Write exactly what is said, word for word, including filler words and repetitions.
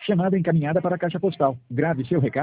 Chamada encaminhada para a caixa postal. Grave seu recado.